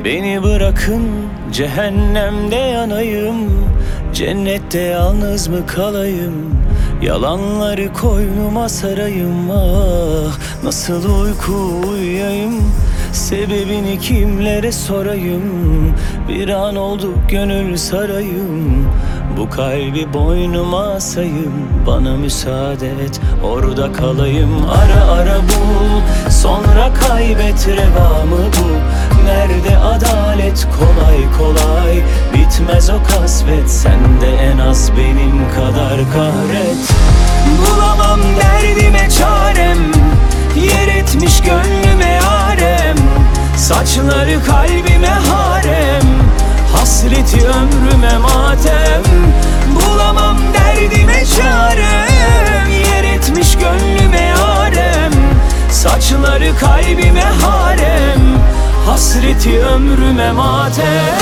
Beni bırakın cehennemde yanayım, cennette yalnız mı kalayım? Yalanları koynuma sarayım, ah nasıl uyku uyuyayım? Sebebini kimlere sorayım? Bir an oldu gönül sarayım, bu kalbi boynuma asayım. Bana müsaade et, orada kalayım. Ara ara bul, sonra kaybet, revamı bu. Nerede adalet, kolay kolay bitmez o kasvet. Sen de en az benim kadar kahret. Bulamam derdime çarem, yer etmiş gönlüme yarem. Saçları kalbime harem, hasreti ömrüme matem. Bulamam derdime çarem, yer etmiş gönlüme yarem. Saçları kalbime harem, hasreti ömrüme matem.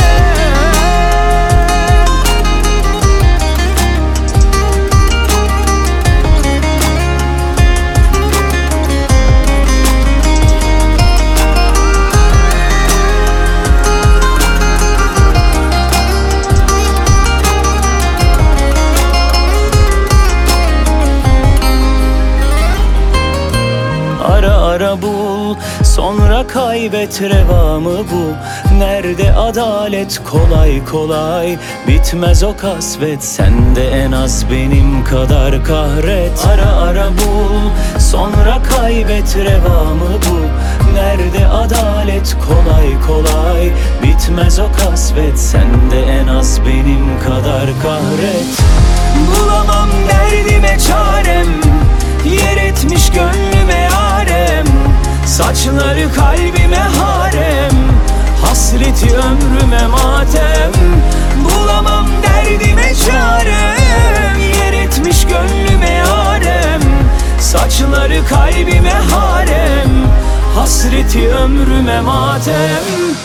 Ara ara bul, sonra kaybet, revamı bu. Nerede adalet, kolay kolay bitmez o kasvet. Sen de en az benim kadar kahret. Ara ara bul, sonra kaybet, revamı bu. Nerede adalet, kolay kolay bitmez o kasvet. Sen de en az benim kadar kahret. Bulamam derdime çarem, yer etmiş gönlüme yarem. Saçları kalbime harem, hasreti ömrüme matem. Bulamam derdime çarem, yer etmiş gönlüme yarem. Saçları kalbime harem, hasreti ömrüme matem.